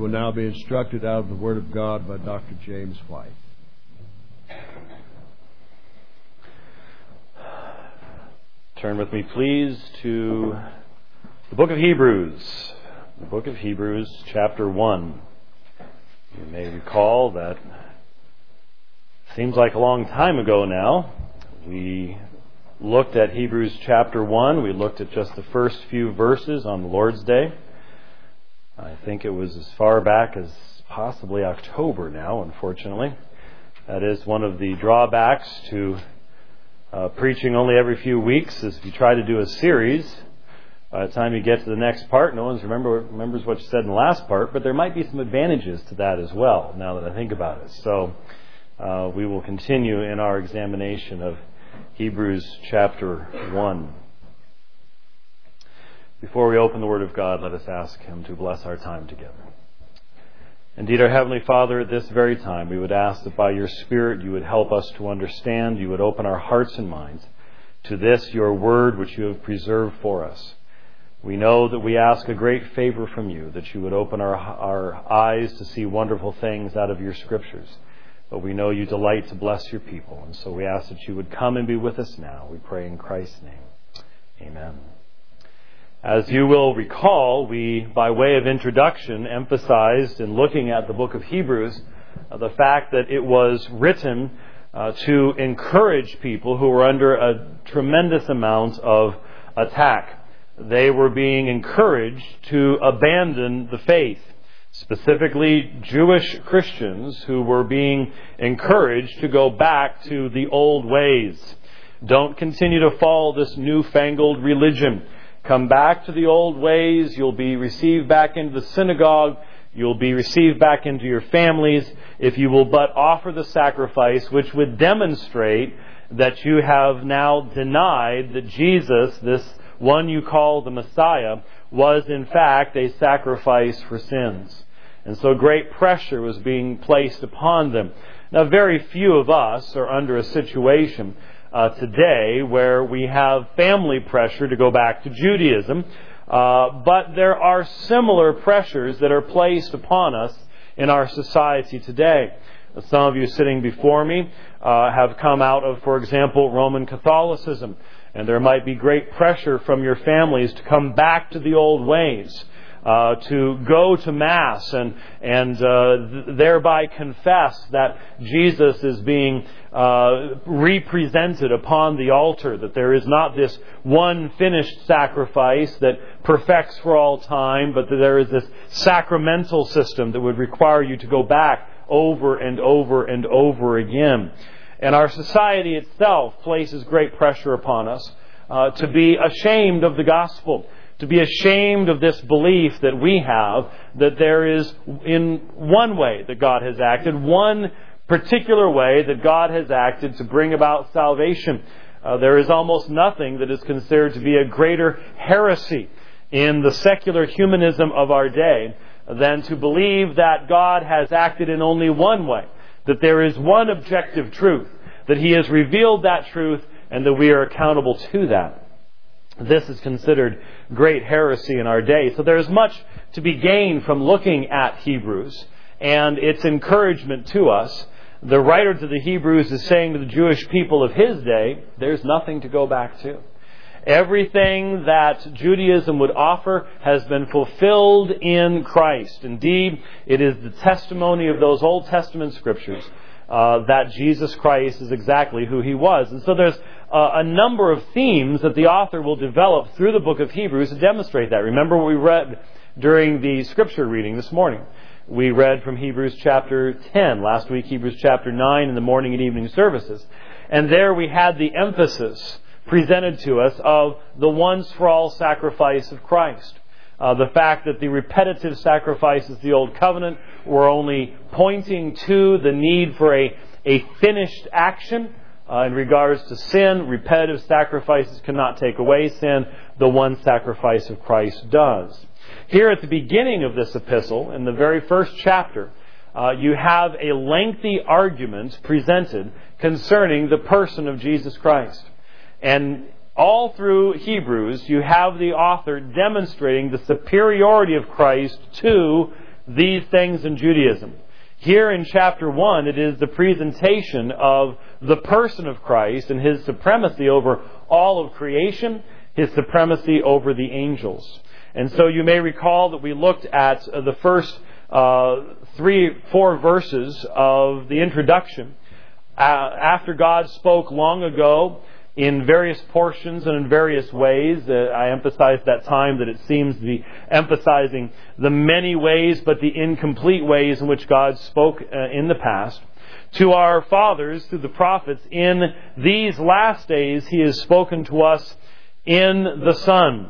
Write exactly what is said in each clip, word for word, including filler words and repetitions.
will now be instructed out of the Word of God by Doctor James White. Turn with me, please, to the book of Hebrews. The book of Hebrews, chapter one. You may recall that it seems like a long time ago now. We looked at Hebrews chapter one. We looked at just the first few verses on the Lord's Day. I think it was as far back as possibly October now, unfortunately. That is one of the drawbacks to uh, preaching only every few weeks, is if you try to do a series, by the time you get to the next part, no one remember, remembers what you said in the last part, but there might be some advantages to that as well, now that I think about it. So uh, we will continue in our examination of Hebrews chapter one. Before we open the Word of God, let us ask Him to bless our time together. Indeed, our Heavenly Father, at this very time, we would ask that by your Spirit you would help us to understand, you would open our hearts and minds to this, your Word, which you have preserved for us. We know that we ask a great favor from you, that you would open our, our eyes to see wonderful things out of your Scriptures. But we know you delight to bless your people, and so we ask that you would come and be with us now. We pray in Christ's name. Amen. As you will recall, we, by way of introduction, emphasized in looking at the book of Hebrews uh, the fact that it was written uh, to encourage people who were under a tremendous amount of attack. They were being encouraged to abandon the faith, specifically Jewish Christians who were being encouraged to go back to the old ways. Don't continue to follow this newfangled religion. Come back to the old ways. You'll be received back into the synagogue. You'll be received back into your families if you will but offer the sacrifice which would demonstrate that you have now denied that Jesus, this one you call the Messiah, was in fact a sacrifice for sins. And so great pressure was being placed upon them. Now, very few of us are under a situation Uh, today where we have family pressure to go back to Judaism, uh, but there are similar pressures that are placed upon us in our society today. Some of you sitting before me uh, have come out of, for example, Roman Catholicism, and there might be great pressure from your families to come back to the old ways. Uh, to go to Mass and and uh, th- thereby confess that Jesus is being uh, represented upon the altar, that there is not this one finished sacrifice that perfects for all time, but that there is this sacramental system that would require you to go back over and over and over again. And our society itself places great pressure upon us uh, to be ashamed of the gospel, to be ashamed of this belief that we have that there is in one way that God has acted, one particular way that God has acted to bring about salvation. Uh, there is almost nothing that is considered to be a greater heresy in the secular humanism of our day than to believe that God has acted in only one way, that there is one objective truth, that He has revealed that truth, and that we are accountable to that. This is considered great heresy in our day. So there is much to be gained from looking at Hebrews and its encouragement to us. The writer to the Hebrews is saying to the Jewish people of his day, there's nothing to go back to. Everything that Judaism would offer has been fulfilled in Christ. Indeed, it is the testimony of those Old Testament scriptures uh, that Jesus Christ is exactly who He was. And so there's Uh, a number of themes that the author will develop through the book of Hebrews to demonstrate that. Remember what we read during the scripture reading this morning. We read from Hebrews chapter ten. Last week, Hebrews chapter nine in the morning and evening services. And there we had the emphasis presented to us of the once-for-all sacrifice of Christ. Uh, the fact that the repetitive sacrifices of the Old Covenant were only pointing to the need for a, a finished action. Uh, in regards to sin, repetitive sacrifices cannot take away sin. The one sacrifice of Christ does. Here at the beginning of this epistle, in the very first chapter, uh, you have a lengthy argument presented concerning the person of Jesus Christ. And all through Hebrews, you have the author demonstrating the superiority of Christ to these things in Judaism. Here in chapter one, it is the presentation of the person of Christ and His supremacy over all of creation, His supremacy over the angels. And so you may recall that we looked at the first uh, three, four verses of the introduction. Uh, after God spoke long ago in various portions and in various ways. Uh, I emphasized that time that it seems to be emphasizing the many ways but the incomplete ways in which God spoke uh, in the past. To our fathers, through the prophets, in these last days He has spoken to us in the Son,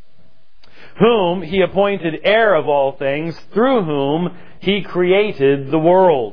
whom He appointed heir of all things, through whom He created the world.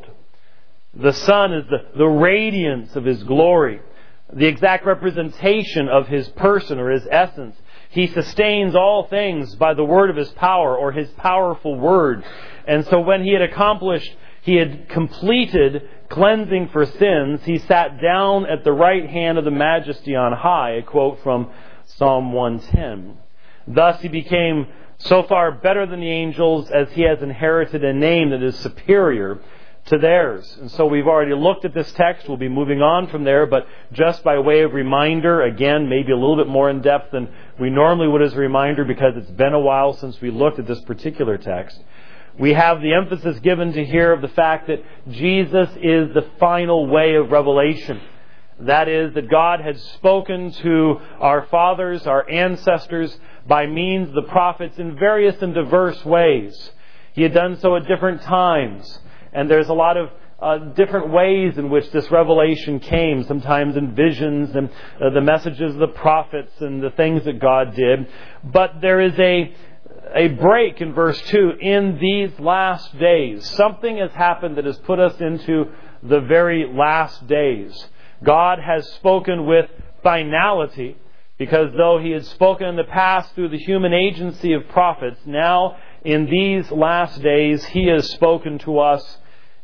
The Son is the, the radiance of His glory, the exact representation of His person or His essence. He sustains all things by the word of His power or His powerful word. And so when He had accomplished, He had completed cleansing for sins, He sat down at the right hand of the Majesty on high, a quote from Psalm one ten. Thus He became so far better than the angels as He has inherited a name that is superior to theirs. And so we've already looked at this text. We'll be moving on from there, but just by way of reminder, again, maybe a little bit more in depth than we normally would as a reminder because it's been a while since we looked at this particular text. We have the emphasis given to here of the fact that Jesus is the final way of revelation. That is, that God had spoken to our fathers, our ancestors, by means of the prophets in various and diverse ways. He had done so at different times. And there's a lot of uh, different ways in which this revelation came, sometimes in visions and uh, the messages of the prophets and the things that God did. But there is a a break in verse two. In these last days, something has happened that has put us into the very last days. God has spoken with finality, because though He had spoken in the past through the human agency of prophets, now in these last days He has spoken to us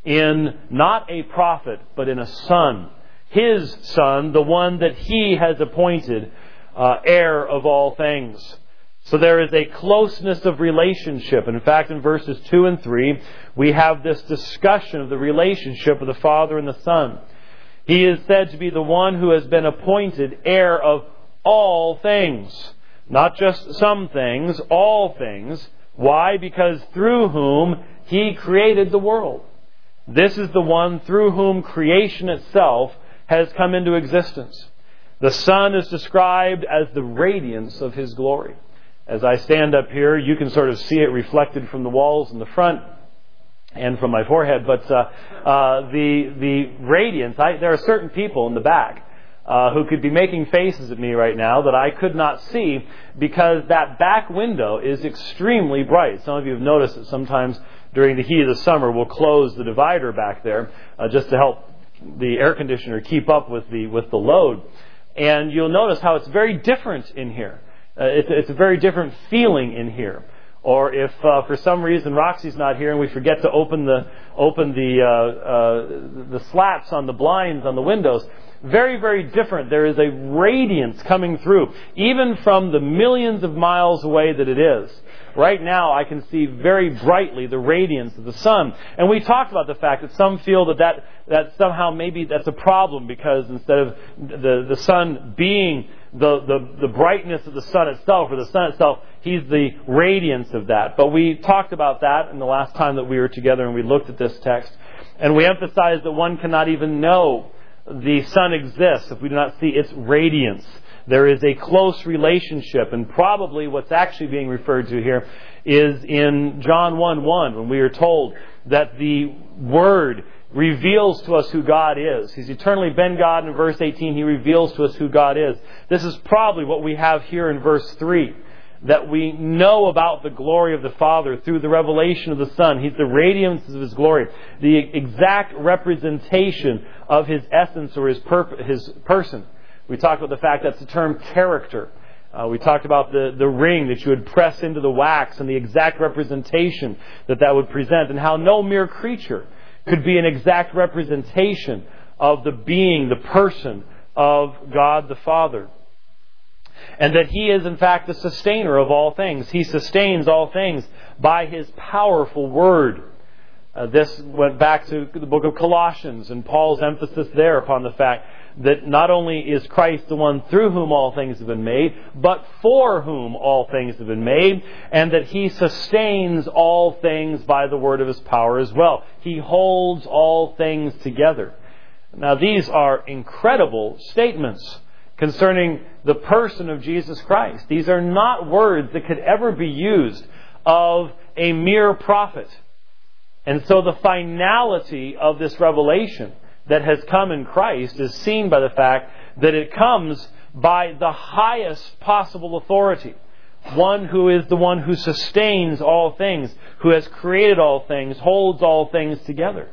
in not a prophet, but in a Son. His Son, the one that He has appointed uh, heir of all things. So there is a closeness of relationship. In fact, in verses two and three, we have this discussion of the relationship of the Father and the Son. He is said to be the one who has been appointed heir of all things. Not just some things, all things. Why? Because through whom He created the world. This is the one through whom creation itself has come into existence. The Son is described as the radiance of His glory. As I stand up here, you can sort of see it reflected from the walls in the front and from my forehead. But uh, uh, the the radiance, I, there are certain people in the back uh, who could be making faces at me right now that I could not see because that back window is extremely bright. Some of you have noticed that sometimes during the heat of the summer we'll close the divider back there uh, just to help the air conditioner keep up with the with the load. And you'll notice how it's very different in here. Uh, it's, it's a very different feeling in here. Or if uh, for some reason Roxy's not here and we forget to open the open the uh, uh, the slats on the blinds on the windows, very, very different. There is a radiance coming through, even from the millions of miles away that it is. Right now, I can see very brightly the radiance of the sun. And we talked about the fact that some feel that that, that somehow maybe that's a problem because instead of the, the sun being the, the, the brightness of the sun itself, or the sun itself, He's the radiance of that. But we talked about that in the last time that we were together and we looked at this text. And we emphasized that one cannot even know the sun exists if we do not see its radiance. There is a close relationship, and probably what's actually being referred to here is in John one one, when we are told that the Word reveals to us who God is. He's eternally been God. In verse eighteen, He reveals to us who God is. This is probably what we have here in verse three, that we know about the glory of the Father through the revelation of the Son. He's the radiance of His glory, the exact representation of His essence or His, perp- his person. We talked about the fact that's the term character. Uh, we talked about the, the ring that you would press into the wax and the exact representation that that would present, and how no mere creature could be an exact representation of the being, the person of God the Father. and that He is in fact the sustainer of all things. He sustains all things by His powerful Word. Uh, this went back to the book of Colossians and Paul's emphasis there upon the fact that not only is Christ the one through whom all things have been made, but for whom all things have been made, and that He sustains all things by the word of His power as well. He holds all things together. Now, these are incredible statements concerning the person of Jesus Christ. These are not words that could ever be used of a mere prophet. And so the finality of this revelation that has come in Christ is seen by the fact that it comes by the highest possible authority. One who is the one who sustains all things, who has created all things, holds all things together.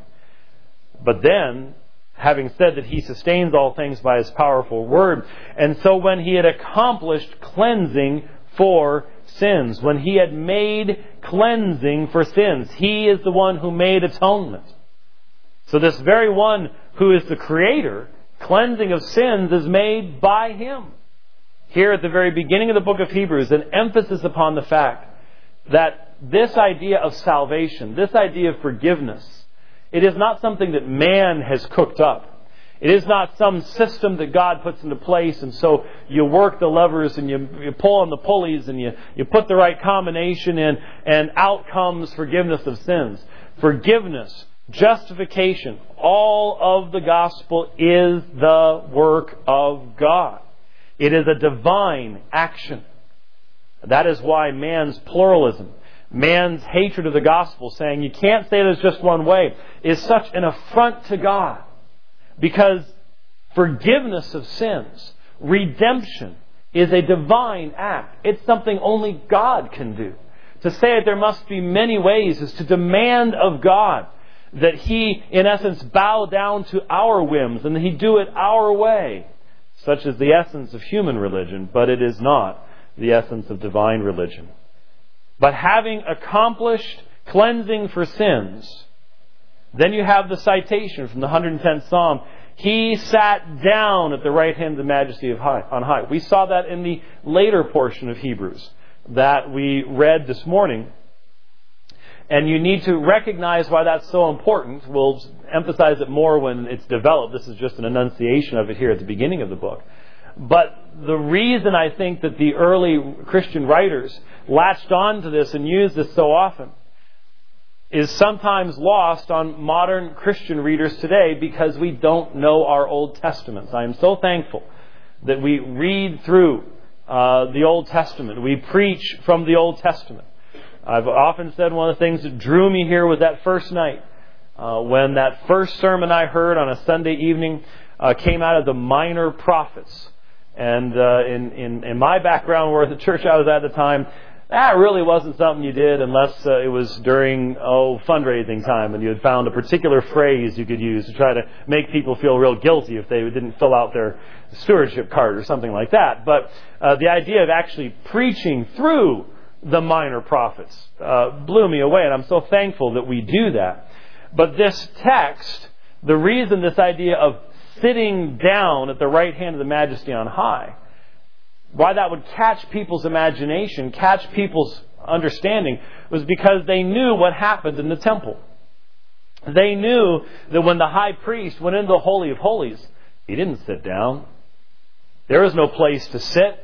But then, having said that He sustains all things by His powerful Word, and so when He had accomplished cleansing for sins, when He had made cleansing for sins, He is the one who made atonement. So this very one who is the Creator, cleansing of sins is made by Him. Here at the very beginning of the book of Hebrews, an emphasis upon the fact that this idea of salvation, this idea of forgiveness, it is not something that man has cooked up. It is not some system that God puts into place, and so you work the levers and you, you pull on the pulleys and you, you put the right combination in, and out comes forgiveness of sins. Forgiveness, justification, all of the gospel is the work of God. It is a divine action. That is why man's pluralism, man's hatred of the gospel, saying you can't say there's just one way, is such an affront to God. Because forgiveness of sins, redemption, is a divine act. It's something only God can do. To say that there must be many ways is to demand of God that He, in essence, bow down to our whims and that He do it our way. Such is the essence of human religion, but it is not the essence of divine religion. But having accomplished cleansing for sins, then you have the citation from the one hundred tenth Psalm. He sat down at the right hand of the majesty of high, on high. We saw that in the later portion of Hebrews that we read this morning. And you need to recognize why that's so important. We'll emphasize it more when it's developed. This is just an enunciation of it here at the beginning of the book. But the reason I think that the early Christian writers latched on to this and used this so often is sometimes lost on modern Christian readers today because we don't know our Old Testaments. I am so thankful that we read through uh, the Old Testament. We preach from the Old Testament. I've often said one of the things that drew me here was that first night uh, when that first sermon I heard on a Sunday evening uh, came out of the Minor Prophets. And uh, in, in, in my background, where the church I was at at the time, that really wasn't something you did unless uh, it was during, oh, fundraising time and you had found a particular phrase you could use to try to make people feel real guilty if they didn't fill out their stewardship card or something like that. But uh, the idea of actually preaching through the Minor Prophets uh, blew me away, and I'm so thankful that we do that. But this text, the reason this idea of sitting down at the right hand of the Majesty on high, why that would catch people's imagination, catch people's understanding, was because they knew what happened in the temple. They knew that when the high priest went into the Holy of Holies, he didn't sit down. There was no place to sit.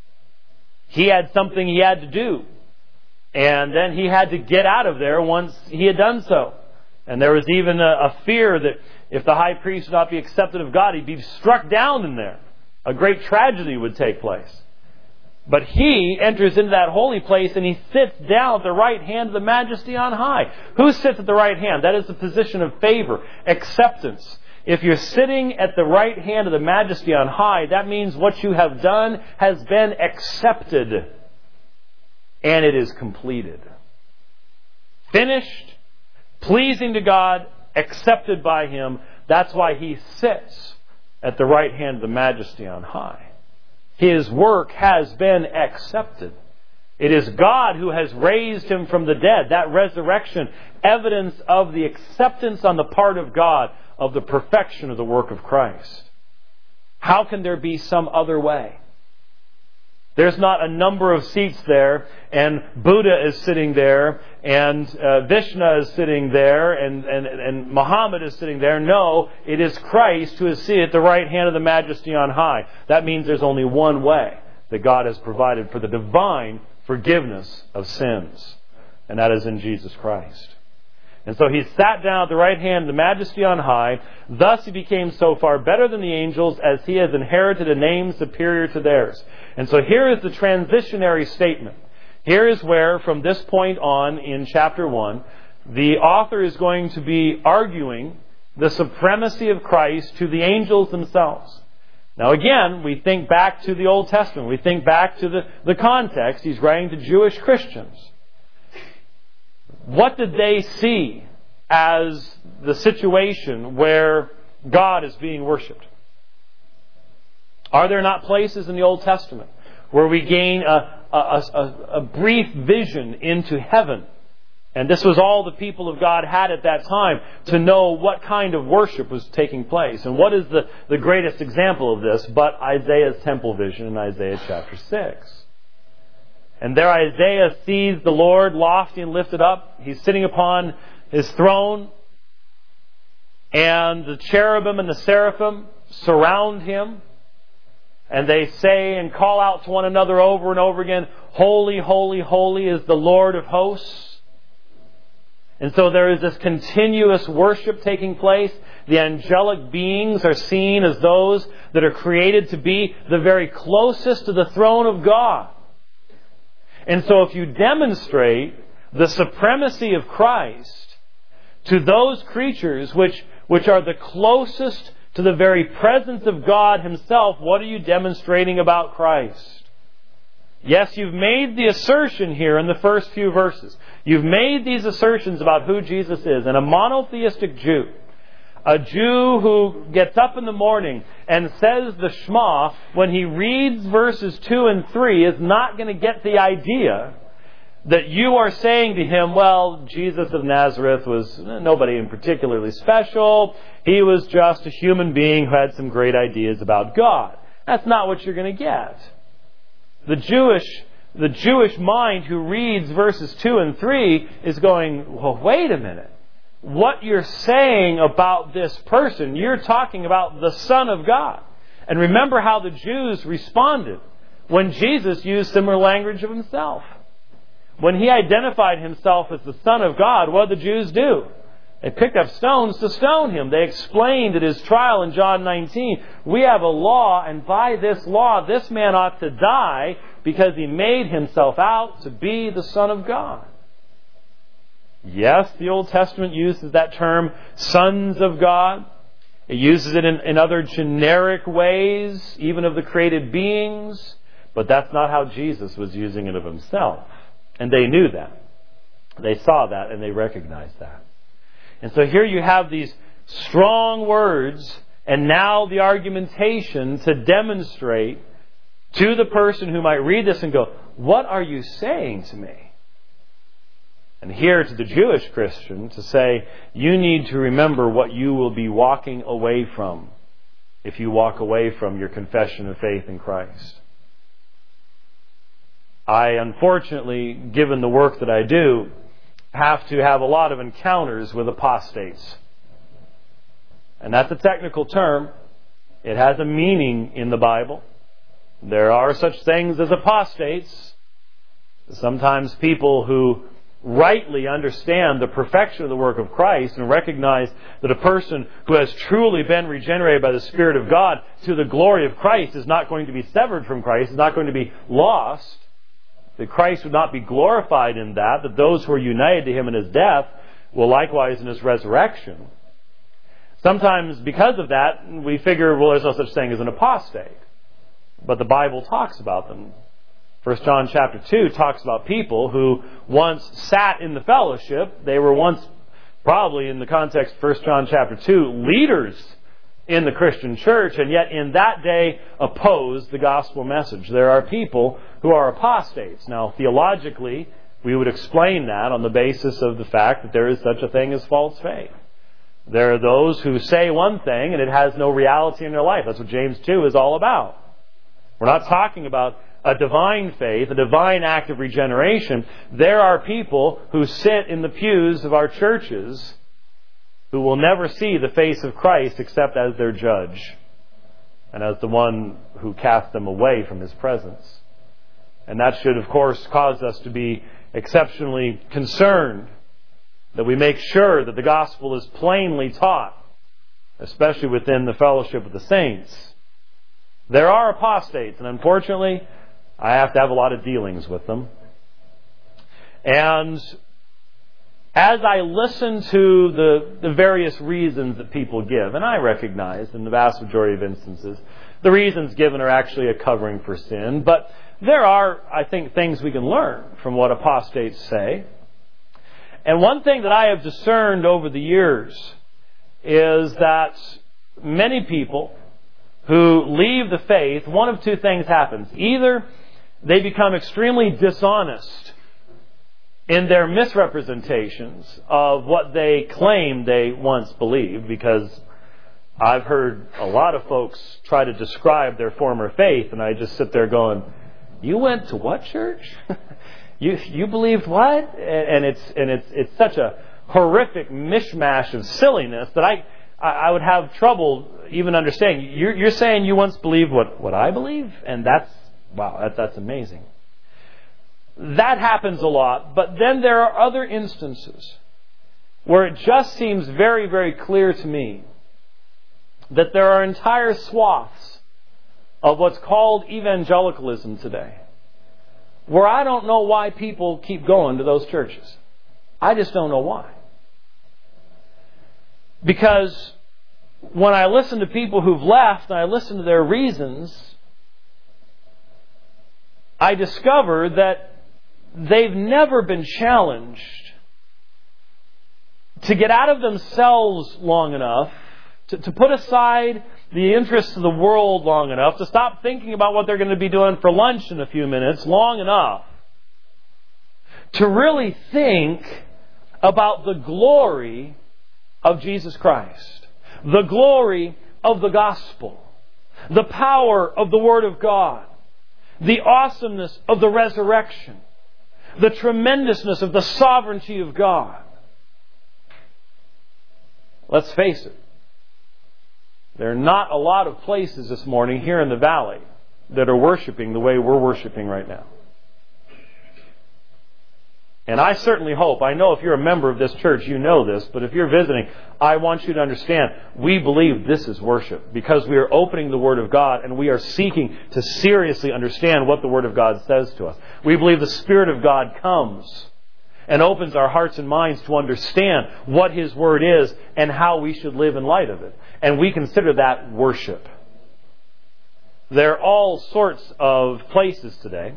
He had something he had to do. And then he had to get out of there once he had done so. And there was even a, a fear that if the high priest would not be accepted of God, he'd be struck down in there. A great tragedy would take place. But he enters into that holy place and he sits down at the right hand of the Majesty on high. Who sits at the right hand? That is the position of favor, acceptance. If you're sitting at the right hand of the Majesty on high, that means what you have done has been accepted and it is completed. Finished, pleasing to God, accepted by Him. That's why He sits at the right hand of the Majesty on high. His work has been accepted. It is God who has raised Him from the dead. That resurrection, evidence of the acceptance on the part of God of the perfection of the work of Christ. How can there be some other way? There's not a number of seats there, and Buddha is sitting there, and uh, Vishnu is sitting there, and, and, and Muhammad is sitting there. No, it is Christ who is seated at the right hand of the Majesty on high. That means there's only one way that God has provided for the divine forgiveness of sins, and that is in Jesus Christ. And so He sat down at the right hand of the Majesty on high. Thus He became so far better than the angels, as He has inherited a name superior to theirs. And so here is the transitionary statement. Here is where, from this point on in chapter one, the author is going to be arguing the supremacy of Christ to the angels themselves. Now again, we think back to the Old Testament. We think back to the, the context. He's writing to Jewish Christians. What did they see as the situation where God is being worshipped? Are there not places in the Old Testament where we gain a, a, a, a brief vision into heaven? And this was all the people of God had at that time to know what kind of worship was taking place. And what is the, the greatest example of this but Isaiah's temple vision in Isaiah chapter six? And there Isaiah sees the Lord lofty and lifted up. He's sitting upon His throne. And the cherubim and the seraphim surround Him. And they say and call out to one another over and over again, "Holy, holy, holy is the Lord of hosts." And so there is this continuous worship taking place. The angelic beings are seen as those that are created to be the very closest to the throne of God. And so if you demonstrate the supremacy of Christ to those creatures which, which are the closest to the very presence of God Himself, what are you demonstrating about Christ? Yes, you've made the assertion here in the first few verses. You've made these assertions about who Jesus is. And a monotheistic Jew, a Jew who gets up in the morning and says the Shema, when he reads verses two and three, is not going to get the idea that you are saying to him, well, Jesus of Nazareth was nobody in particularly special. He was just a human being who had some great ideas about God. That's not what you're going to get. The Jewish, the Jewish mind who reads verses two and three is going, well, wait a minute. What you're saying about this person, you're talking about the Son of God. And remember how the Jews responded when Jesus used similar language of Himself. When He identified Himself as the Son of God, what did the Jews do? They picked up stones to stone Him. They explained at His trial in John nineteen, we have a law, and by this law this man ought to die because he made Himself out to be the Son of God. Yes, the Old Testament uses that term, sons of God. It uses it in, in other generic ways, even of the created beings. But that's not how Jesus was using it of Himself. And they knew that. They saw that and they recognized that. And so here you have these strong words, and now the argumentation to demonstrate to the person who might read this and go, what are you saying to me? And here to the Jewish Christian to say, you need to remember what you will be walking away from if you walk away from your confession of faith in Christ. I, unfortunately, given the work that I do, have to have a lot of encounters with apostates. And that's a technical term. It has a meaning in the Bible. There are such things as apostates. Sometimes people who rightly understand the perfection of the work of Christ and recognize that a person who has truly been regenerated by the Spirit of God to the glory of Christ is not going to be severed from Christ, is not going to be lost, that Christ would not be glorified in that, that those who are united to Him in His death will likewise in His resurrection. Sometimes because of that, we figure, well, there's no such thing as an apostate. But the Bible talks about them. First John chapter two talks about people who once sat in the fellowship. They were once, probably in the context of First John chapter two, leaders in the Christian church, and yet in that day opposed the gospel message. There are people who are apostates. Now, theologically, we would explain that on the basis of the fact that there is such a thing as false faith. There are those who say one thing and it has no reality in their life. That's what James two is all about. We're not talking about a divine faith, a divine act of regeneration, there are people who sit in the pews of our churches who will never see the face of Christ except as their judge and as the one who cast them away from His presence. And that should, of course, cause us to be exceptionally concerned that we make sure that the gospel is plainly taught, especially within the fellowship of the saints. There are apostates, and unfortunately, I have to have a lot of dealings with them. And as I listen to the, the various reasons that people give, and I recognize in the vast majority of instances, the reasons given are actually a covering for sin, but there are, I think, things we can learn from what apostates say. And one thing that I have discerned over the years is that many people who leave the faith, one of two things happens. Either they become extremely dishonest in their misrepresentations of what they claim they once believed, because I've heard a lot of folks try to describe their former faith, and I just sit there going, "You went to what church? you you believed what?" And it's and it's it's such a horrific mishmash of silliness that I I would have trouble even understanding. You're, you're saying you once believed what, what I believe, and that's wow, that, that's amazing. That happens a lot, but then there are other instances where it just seems very, very clear to me that there are entire swaths of what's called evangelicalism today where I don't know why people keep going to those churches. I just don't know why. Because when I listen to people who've left and I listen to their reasons, I discover that they've never been challenged to get out of themselves long enough, to, to put aside the interests of the world long enough, to stop thinking about what they're going to be doing for lunch in a few minutes long enough, to really think about the glory of Jesus Christ, the glory of the gospel, the power of the Word of God, the awesomeness of the resurrection, the tremendousness of the sovereignty of God. Let's face it, there are not a lot of places this morning here in the valley that are worshiping the way we're worshiping right now. And I certainly hope, I know if you're a member of this church, you know this, but if you're visiting, I want you to understand, we believe this is worship because we are opening the Word of God and we are seeking to seriously understand what the Word of God says to us. We believe the Spirit of God comes and opens our hearts and minds to understand what His Word is and how we should live in light of it. And we consider that worship. There are all sorts of places today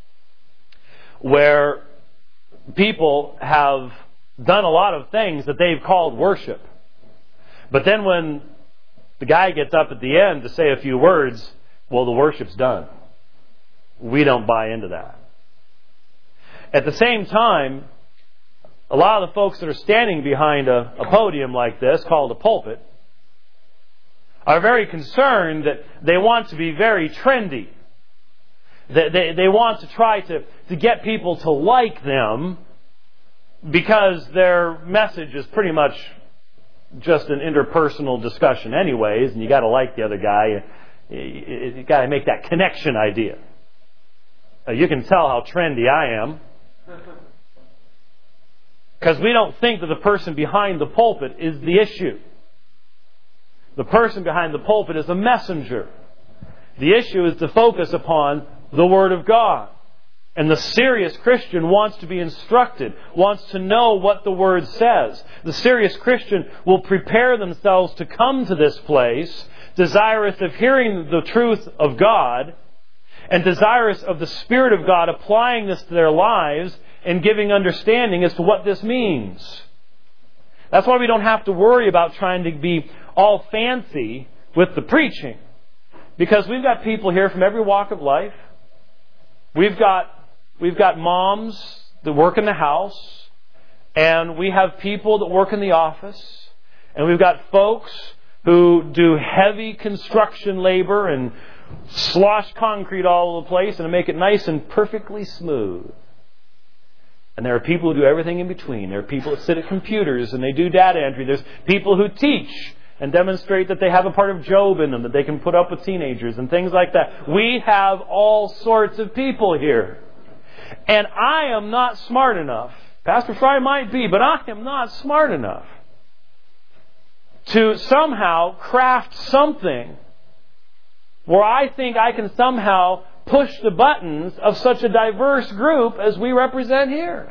where people have done a lot of things that they've called worship. But then when the guy gets up at the end to say a few words, well, the worship's done. We don't buy into that. At the same time, a lot of the folks that are standing behind a, a podium like this, called a pulpit, are very concerned that they want to be very trendy. They, they, they want to try to, to get people to like them because their message is pretty much just an interpersonal discussion anyways, and you got to like the other guy. You, you, you got to make that connection idea. Uh, you can tell how trendy I am. Because we don't think that the person behind the pulpit is the issue. The person behind the pulpit is a messenger. The issue is to focus upon the Word of God. And the serious Christian wants to be instructed, wants to know what the Word says. The serious Christian will prepare themselves to come to this place, desirous of hearing the truth of God, and desirous of the Spirit of God applying this to their lives and giving understanding as to what this means. That's why we don't have to worry about trying to be all fancy with the preaching. Because we've got people here from every walk of life. We've got we've got moms that work in the house, and we have people that work in the office, and we've got folks who do heavy construction labor and slosh concrete all over the place and to make it nice and perfectly smooth. And there are people who do everything in between. There are people that sit at computers and they do data entry. There's people who teach and demonstrate that they have a part of Job in them, that they can put up with teenagers and things like that. We have all sorts of people here. And I am not smart enough. Pastor Fry might be, but I am not smart enough to somehow craft something where I think I can somehow push the buttons of such a diverse group as we represent here.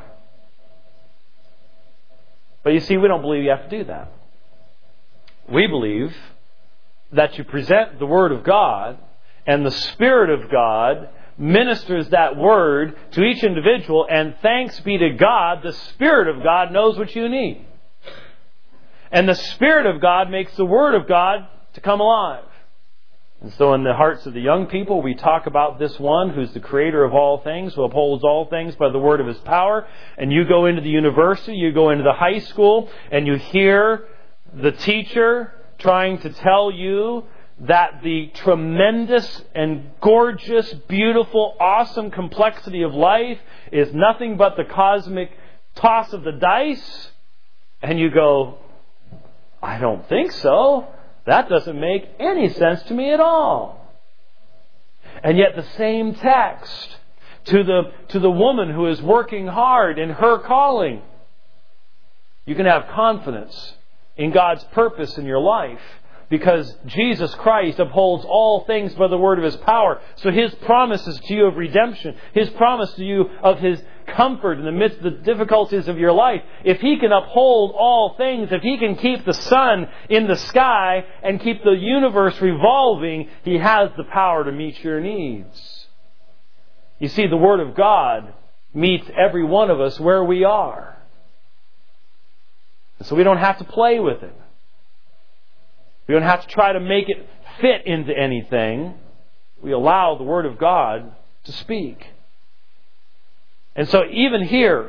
But you see, we don't believe you have to do that. We believe that you present the Word of God, and the Spirit of God ministers that Word to each individual, and thanks be to God, the Spirit of God knows what you need. And the Spirit of God makes the Word of God to come alive. And so in the hearts of the young people, we talk about this one who's the creator of all things, who upholds all things by the word of His power. And you go into the university, you go into the high school, and you hear the teacher trying to tell you that the tremendous and gorgeous, beautiful, awesome complexity of life is nothing but the cosmic toss of the dice. And you go, I don't think so. That doesn't make any sense to me at all. And yet the same text to the, to the woman who is working hard in her calling, you can have confidence in God's purpose in your life, because Jesus Christ upholds all things by the word of His power. So His promises to you of redemption, His promise to you of His comfort in the midst of the difficulties of your life, if He can uphold all things, if He can keep the sun in the sky and keep the universe revolving, He has the power to meet your needs. You see, the Word of God meets every one of us where we are. And so we don't have to play with it. We don't have to try to make it fit into anything. We allow the Word of God to speak. And so even here,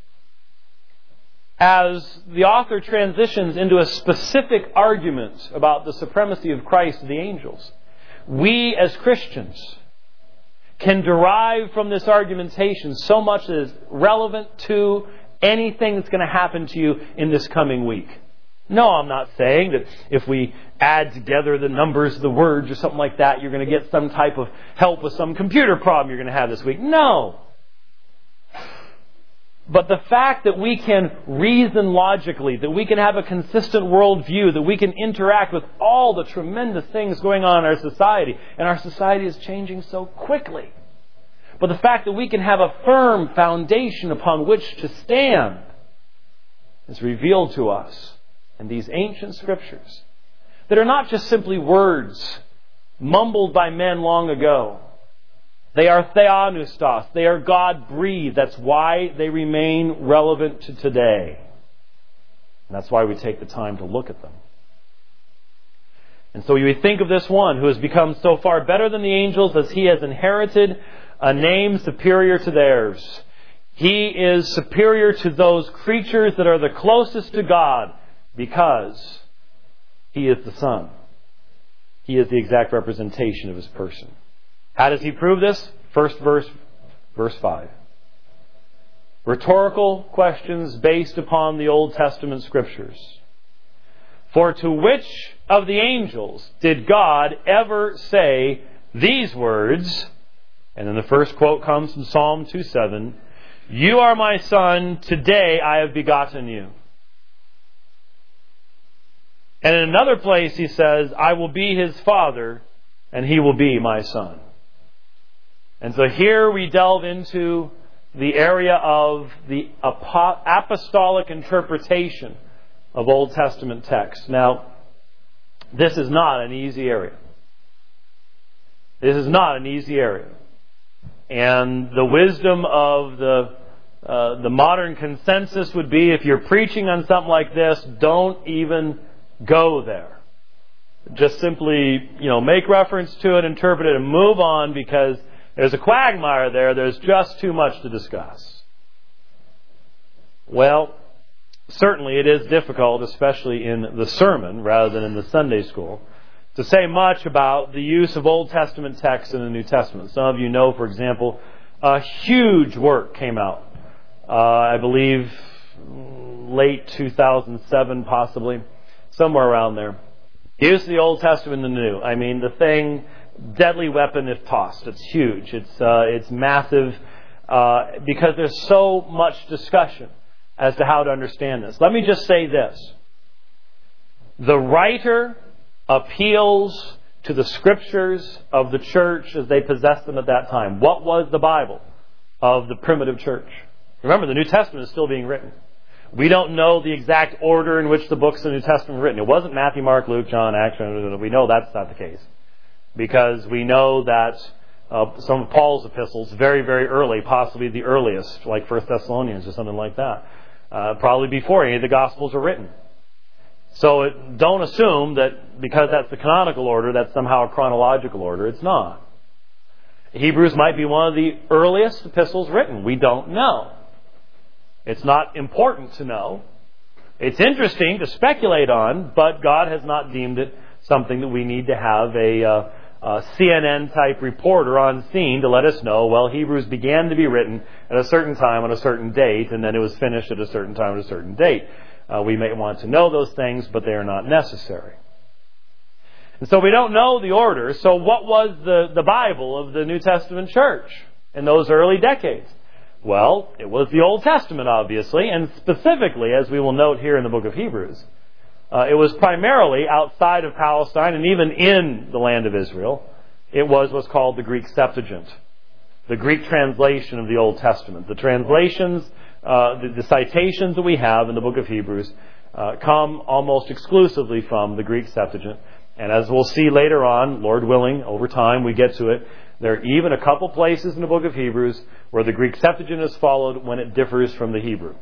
as the author transitions into a specific argument about the supremacy of Christ and the angels, we as Christians can derive from this argumentation so much that is relevant to anything that's going to happen to you in this coming week. No, I'm not saying that if we add together the numbers of the words or something like that, you're going to get some type of help with some computer problem you're going to have this week. No. But the fact that we can reason logically, that we can have a consistent worldview, that we can interact with all the tremendous things going on in our society, and our society is changing so quickly. But the fact that we can have a firm foundation upon which to stand is revealed to us in these ancient scriptures that are not just simply words mumbled by men long ago. They are theopneustos. They are God-breathed. That's why they remain relevant to today. And that's why we take the time to look at them. And so you think of this one who has become so far better than the angels as he has inherited a name superior to theirs. He is superior to those creatures that are the closest to God because He is the Son. He is the exact representation of His person. How does He prove this? First verse, verse five. Rhetorical questions based upon the Old Testament scriptures. For to which of the angels did God ever say these words? And then the first quote comes from Psalm two seven. You are my son, today I have begotten you. And in another place he says, I will be his father, and he will be my son. And so here we delve into the area of the apostolic interpretation of Old Testament texts. Now, this is not an easy area. This is not an easy area. And the wisdom of the uh, the modern consensus would be, if you're preaching on something like this, don't even go there. Just simply, you know, make reference to it, interpret it, and move on, because there's a quagmire there. There's just too much to discuss. Well, certainly it is difficult, especially in the sermon rather than in the Sunday school, to say much about the use of Old Testament texts in the New Testament. Some of you know, for example, a huge work came out, uh, I believe late two thousand seven possibly, somewhere around there. Use the Old Testament and the New. I mean, the thing, deadly weapon if tossed. It's huge. It's uh, it's massive uh, because there's so much discussion as to how to understand this. Let me just say this. The writer appeals to the Scriptures of the church as they possessed them at that time. What was the Bible of the primitive church? Remember, the New Testament is still being written. We don't know the exact order in which the books of the New Testament were written. It wasn't Matthew, Mark, Luke, John, Acts. We know that's not the case. Because we know that uh, some of Paul's epistles, very, very early, possibly the earliest, like First Thessalonians or something like that, uh, probably before any of the Gospels were written. So it, don't assume that because that's the canonical order, that's somehow a chronological order. It's not. Hebrews might be one of the earliest epistles written. We don't know. It's not important to know. It's interesting to speculate on, but God has not deemed it something that we need to have a, uh, a C N N-type reporter on scene to let us know, well, Hebrews began to be written at a certain time on a certain date, and then it was finished at a certain time at a certain date. Uh, we may want to know those things, but they are not necessary. And so we don't know the order. So what was the, the Bible of the New Testament church in those early decades? Well, it was the Old Testament, obviously, and specifically, as we will note here in the book of Hebrews, uh, it was primarily outside of Palestine and even in the land of Israel. It was what's called the Greek Septuagint, the Greek translation of the Old Testament. The translations, uh, the, the citations that we have in the book of Hebrews uh, come almost exclusively from the Greek Septuagint. And as we'll see later on, Lord willing, over time we get to it, there are even a couple places in the book of Hebrews where the Greek Septuagint is followed when it differs from the Hebrew.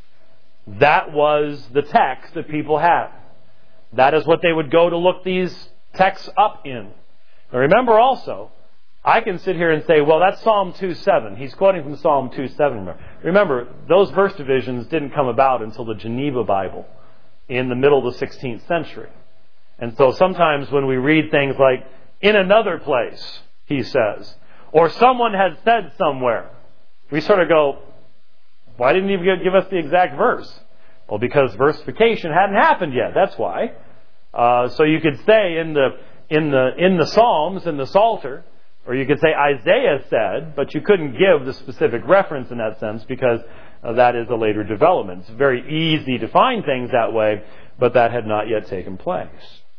That was the text that people had. That is what they would go to look these texts up in. Now remember also, I can sit here and say, well, that's Psalm two seven. He's quoting from Psalm two seven. Remember, those verse divisions didn't come about until the Geneva Bible in the middle of the sixteenth century. And so sometimes when we read things like, in another place, he says, or someone has said somewhere, we sort of go, why didn't he give us the exact verse? Well, because versification hadn't happened yet. That's why. Uh, so you could say in the in the in the Psalms, in the Psalter, or you could say Isaiah said, but you couldn't give the specific reference in that sense because uh, that is a later development. It's very easy to find things that way, but that had not yet taken place.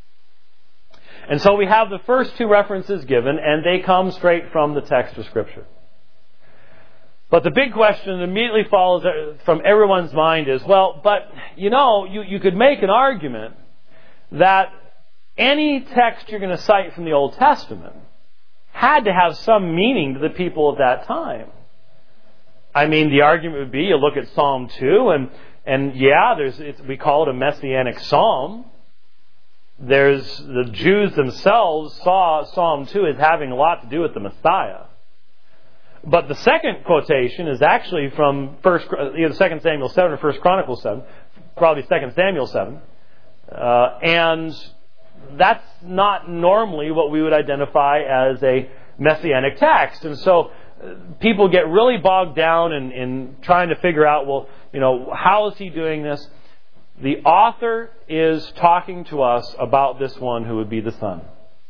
And so we have the first two references given, and they come straight from the text of Scripture. But the big question that immediately follows from everyone's mind is, well, but, you know, you, you could make an argument that any text you're going to cite from the Old Testament had to have some meaning to the people of that time. I mean, the argument would be, you look at Psalm two, and, and yeah, there's it's, we call it a messianic psalm. There's the Jews themselves saw Psalm two as having a lot to do with the Messiah. But the second quotation is actually from first, either Second Samuel seven or First Chronicles seven, probably Second Samuel seven, uh, and that's not normally what we would identify as a messianic text. And so uh, people get really bogged down in, in trying to figure out, well, you know, how is he doing this? The author is talking to us about this one who would be the Son.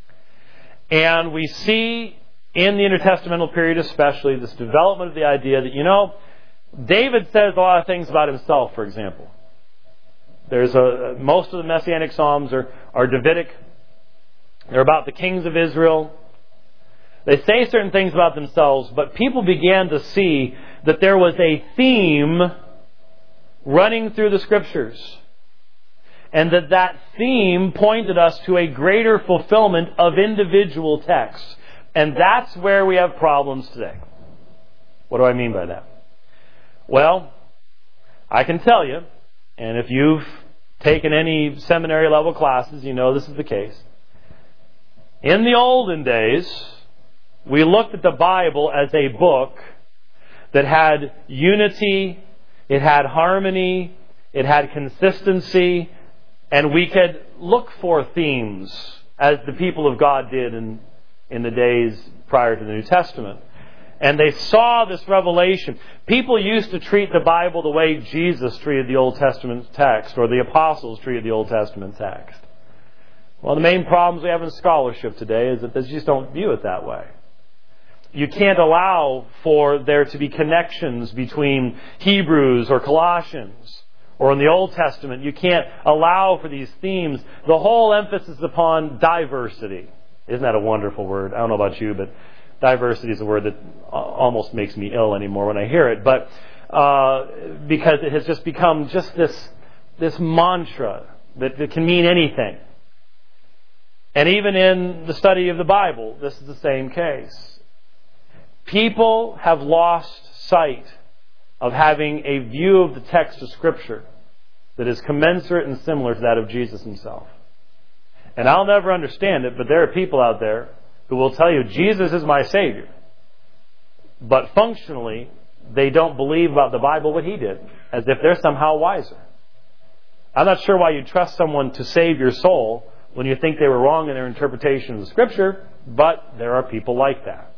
And we see in the intertestamental period especially this development of the idea that, you know, David says a lot of things about himself, for example. There's a, most of the Messianic Psalms are, are Davidic. They're about the kings of Israel. They say certain things about themselves, but people began to see that there was a theme running through the Scriptures. And that that theme pointed us to a greater fulfillment of individual texts. And that's where we have problems today. What do I mean by that? Well, I can tell you, and if you've taken any seminary level classes, you know this is the case. In the olden days, we looked at the Bible as a book that had unity, it had harmony, it had consistency, and we could look for themes as the people of God did in, in the days prior to the New Testament. And they saw this revelation. People used to treat the Bible the way Jesus treated the Old Testament text, or the apostles treated the Old Testament text. One of the main problems we have in scholarship today is that they just don't view it that way. You can't allow for there to be connections between Hebrews or Colossians, or in the Old Testament. You can't allow for these themes. The whole emphasis is upon diversity. Isn't that a wonderful word? I don't know about you, but diversity is a word that almost makes me ill anymore when I hear it. But uh, because it has just become just this this mantra that, that can mean anything. And even in the study of the Bible, this is the same case. People have lost sight of having a view of the text of Scripture that is commensurate and similar to that of Jesus Himself. And I'll never understand it, but there are people out there who will tell you, Jesus is my Savior. But functionally, they don't believe about the Bible what He did, as if they're somehow wiser. I'm not sure why you trust someone to save your soul when you think they were wrong in their interpretation of the Scripture, but there are people like that.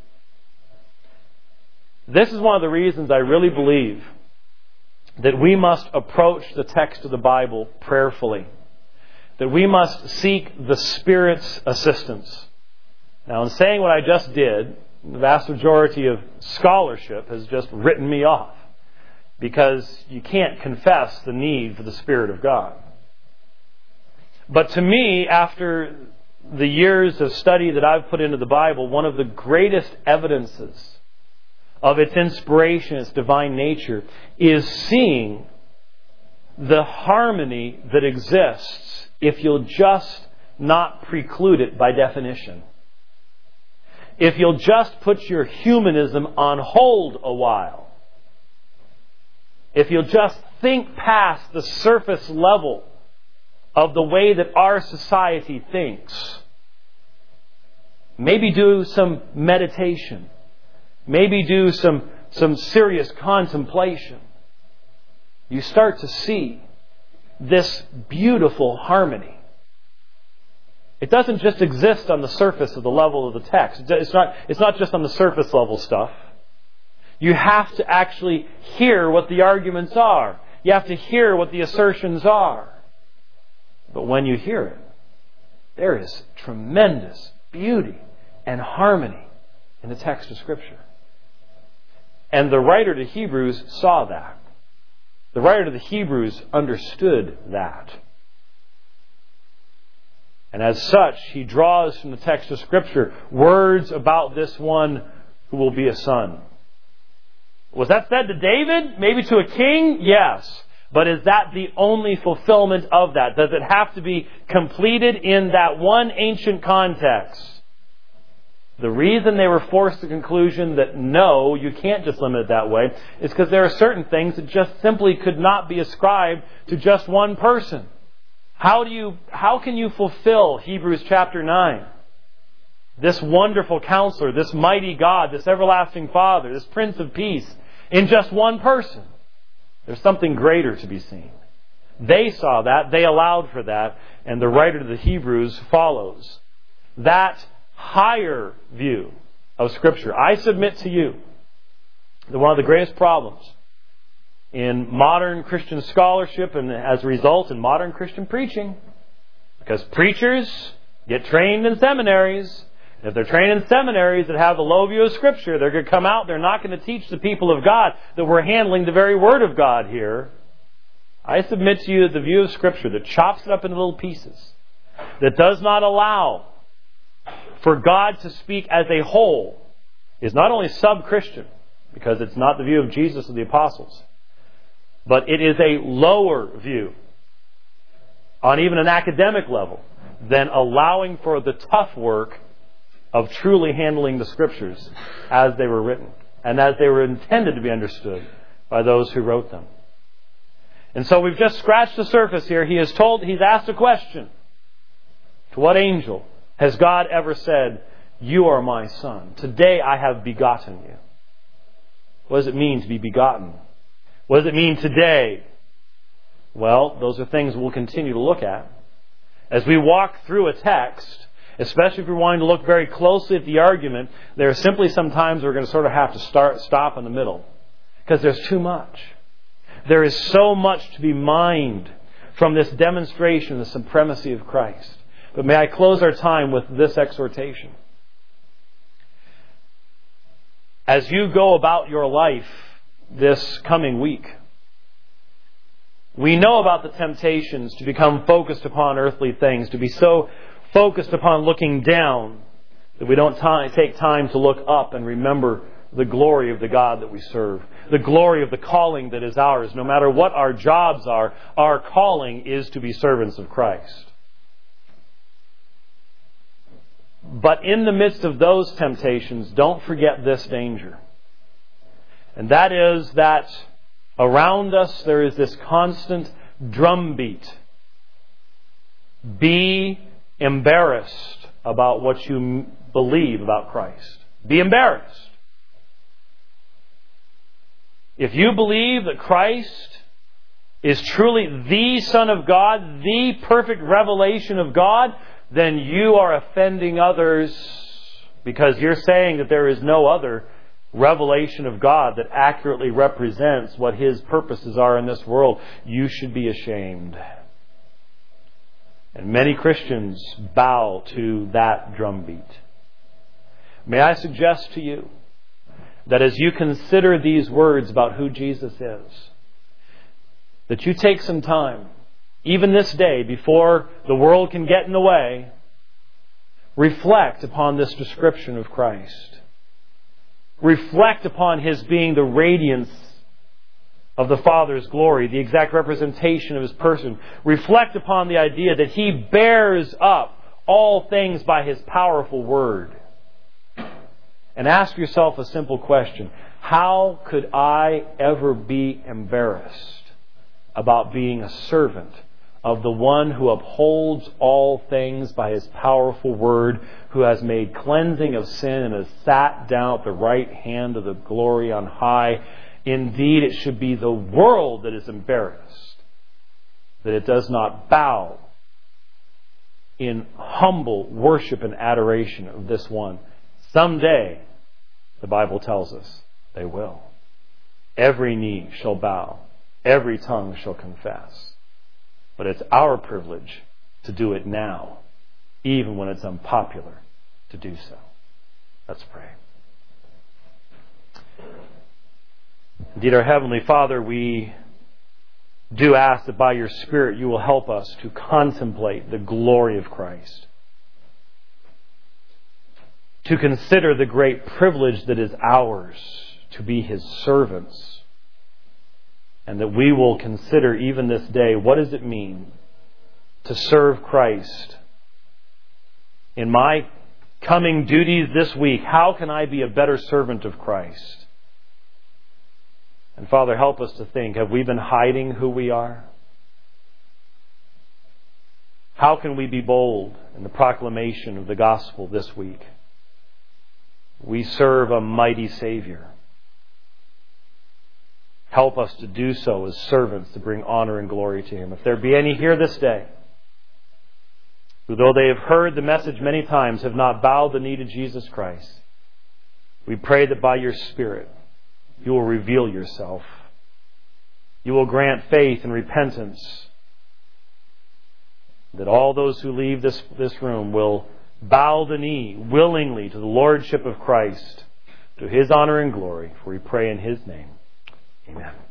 This is one of the reasons I really believe that we must approach the text of the Bible prayerfully, that we must seek the Spirit's assistance. Now, in saying what I just did, the vast majority of scholarship has just written me off, because you can't confess the need for the Spirit of God. But to me, after the years of study that I've put into the Bible, one of the greatest evidences of its inspiration, its divine nature, is seeing the harmony that exists if you'll just not preclude it by definition. If you'll just put your humanism on hold a while. If you'll just think past the surface level of the way that our society thinks. Maybe do some meditation. Maybe do some, some serious contemplation. You start to see this beautiful harmony. It doesn't just exist on the surface of the level of the text. It's not, it's not just on the surface level stuff. You have to actually hear what the arguments are. You have to hear what the assertions are. But when you hear it, there is tremendous beauty and harmony in the text of Scripture. And the writer to Hebrews saw that. The writer to the Hebrews understood that. And as such, he draws from the text of Scripture words about this one who will be a son. Was that said to David? Maybe to a king? Yes. But is that the only fulfillment of that? Does it have to be completed in that one ancient context? The reason they were forced to the conclusion that no, you can't just limit it that way, is because there are certain things that just simply could not be ascribed to just one person. How do you, how can you fulfill Hebrews chapter nine? This wonderful counselor, this mighty God, this everlasting Father, this Prince of Peace, in just one person. There's something greater to be seen. They saw that, they allowed for that, and the writer to the Hebrews follows that higher view of Scripture. I submit to you that one of the greatest problems in modern Christian scholarship, and as a result in modern Christian preaching, because preachers get trained in seminaries. If they're trained in seminaries that have a low view of Scripture, they're going to come out, they're not going to teach the people of God that we're handling the very Word of God here. I submit to you that the view of Scripture that chops it up into little pieces, that does not allow for God to speak as a whole, is not only sub-Christian, because it's not the view of Jesus or the apostles, but it is a lower view on even an academic level than allowing for the tough work of truly handling the Scriptures as they were written and as they were intended to be understood by those who wrote them. And so we've just scratched the surface here. He is told, he's asked a question. To what angel has God ever said, "You are my son. Today I have begotten you"? What does it mean to be begotten? What does it mean today? Well, those are things we'll continue to look at. As we walk through a text, especially if we're wanting to look very closely at the argument, there are simply some times we're going to sort of have to start, stop in the middle. Because there's too much. There is so much to be mined from this demonstration of the supremacy of Christ. But may I close our time with this exhortation. As you go about your life this coming week, we know about the temptations to become focused upon earthly things, to be so focused upon looking down that we don't t- take time to look up and remember the glory of the God that we serve, the glory of the calling that is ours. No matter what our jobs are, our calling is to be servants of Christ. But in the midst of those temptations, don't forget this danger. And that is that around us there is this constant drumbeat. Be embarrassed about what you believe about Christ. Be embarrassed. If you believe that Christ is truly the Son of God, the perfect revelation of God, then you are offending others because you're saying that there is no other revelation of God that accurately represents what His purposes are in this world. You should be ashamed. And many Christians bow to that drumbeat. May I suggest to you that as you consider these words about who Jesus is, that you take some time, even this day, before the world can get in the way, reflect upon this description of Christ. Reflect upon His being the radiance of the Father's glory, the exact representation of His person. Reflect upon the idea that He bears up all things by His powerful word. And ask yourself a simple question. How could I ever be embarrassed about being a servant of the one who upholds all things by His powerful word, who has made cleansing of sin and has sat down at the right hand of the glory on high? Indeed, it should be the world that is embarrassed that it does not bow in humble worship and adoration of this one. Someday, the Bible tells us, they will. Every knee shall bow. Every tongue shall confess. But it's our privilege to do it now, even when it's unpopular to do so. Let's pray. Indeed, our Heavenly Father, we do ask that by your Spirit you will help us to contemplate the glory of Christ, to consider the great privilege that is ours to be His servants, and that we will consider even this day, what does it mean to serve Christ? In my coming duties this week, how can I be a better servant of Christ? And Father, help us to think, have we been hiding who we are? How can we be bold in the proclamation of the gospel this week? We serve a mighty Savior. Help us to do so as servants to bring honor and glory to Him. If there be any here this day who, though they have heard the message many times, have not bowed the knee to Jesus Christ, we pray that by your Spirit you will reveal yourself. You will grant faith and repentance, that all those who leave this, this room will bow the knee willingly to the Lordship of Christ, to His honor and glory, for we pray in His name. Amen.